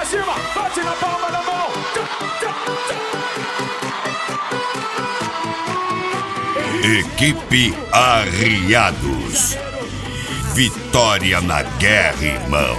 pra cima, bate na palma da mão. Equipe Arriados. Vitória na guerra, irmão.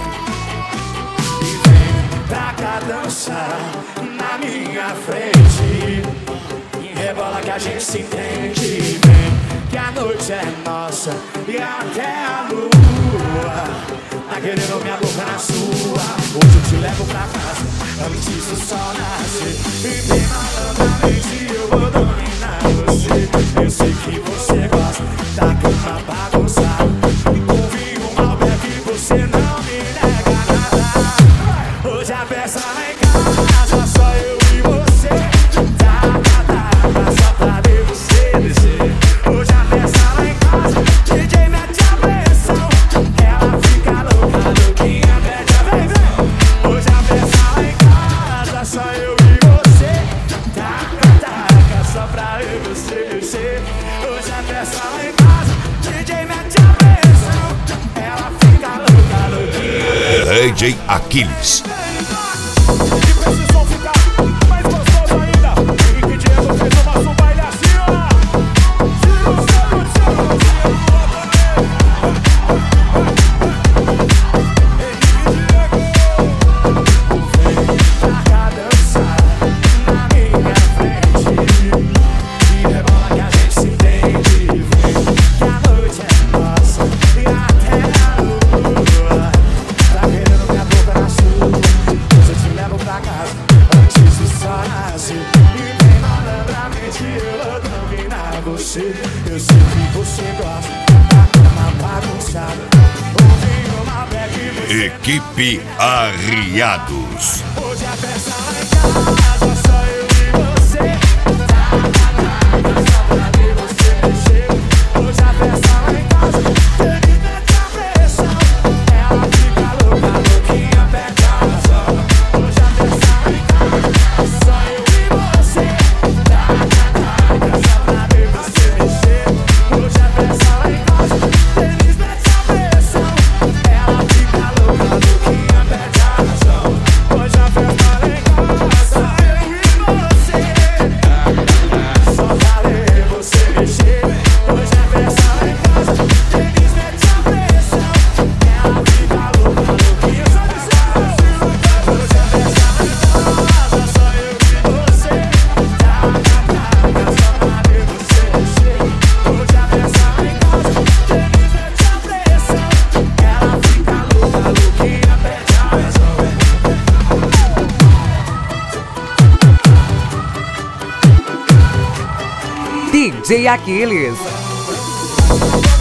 Pra cá dançar na minha frente, rebola que a gente se entende. Vem que a noite é nossa e até a lua tá querendo minha boca na sua. Hoje eu te levo pra casa antes do sol nascer. E bem malandramente eu vou dominar você. Eu sei que você gosta da cama bagunçada. Com vinho, Malbec, você não me nega nada. Hoje a festa lá em casa, só eu e você. Só pra ver você descer. Hoje a festa lá em casa, DJ mete a pressão. Ela fica louca, louquinha, mete a pressão. Hoje a festa lá em casa, só eu e você. Só pra ver você descer. Hoje a festa lá em casa, DJ mete a pressão. Ela fica louca, louquinha. DJ Aquiles. E pra esse som ficar mais gostoso ainda, Henrique Diego fez o nosso baile assim, ó. Tira o seu, Henrique Diego. Vem pra cá dançar na minha frente, e rebola que a gente se entende. Vem que a noite é nossa e até a lua tá querendo minha boca na sua. Hoje eu te levo pra casa antes do sol nascer. E bem malandramente eu vou dominar você. Eu sei que você gosta da cama bagunçada. Ouvindo uma black você. Equipe Arriados. Hoje a festa lá em casa, só eu e você. Só pra ver você mexer. Hoje a festa lá em casa, ele mete a pressão. Ela fica louca, louquinha, perde a razão. Hoje a festa lá em casa, só eu e você. Só pra ver você mexer. Hoje a festa lá em casa, eles metem a pressão. Ela fica louca, louquinha, perde a razão. Hoje a festa lá em casa, só eu e você. Só pra ver você mexer. Hoje a festa lá em casa, eles metem a pressão. Ela fica louca, louquinha, só de ser. Hoje a festa lá em casa, só eu e você. Só pra ver você mexer. Hoje a festa lá em casa, eles metem a pressão. Ela fica louca, louquinha, perde a razão. DJ Aquiles.